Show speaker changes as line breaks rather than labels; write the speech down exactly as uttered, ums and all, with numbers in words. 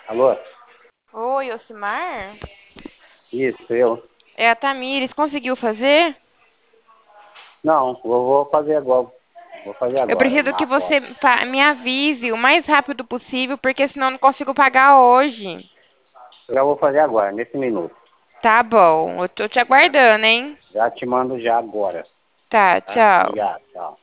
Alô?
Oi, Ocimar?
Isso, eu.
É a Tamires. Conseguiu fazer?
Não, vou, vou fazer agora. Vou fazer
Eu
agora,
preciso que
na
você
foto.
fa- me avise o mais rápido possível, porque senão eu não consigo pagar hoje.
Eu já vou fazer agora, nesse minuto.
Tá bom, eu tô te aguardando, hein?
Já te mando já agora.
Tá,
Tá?
tchau.
Obrigado, tchau.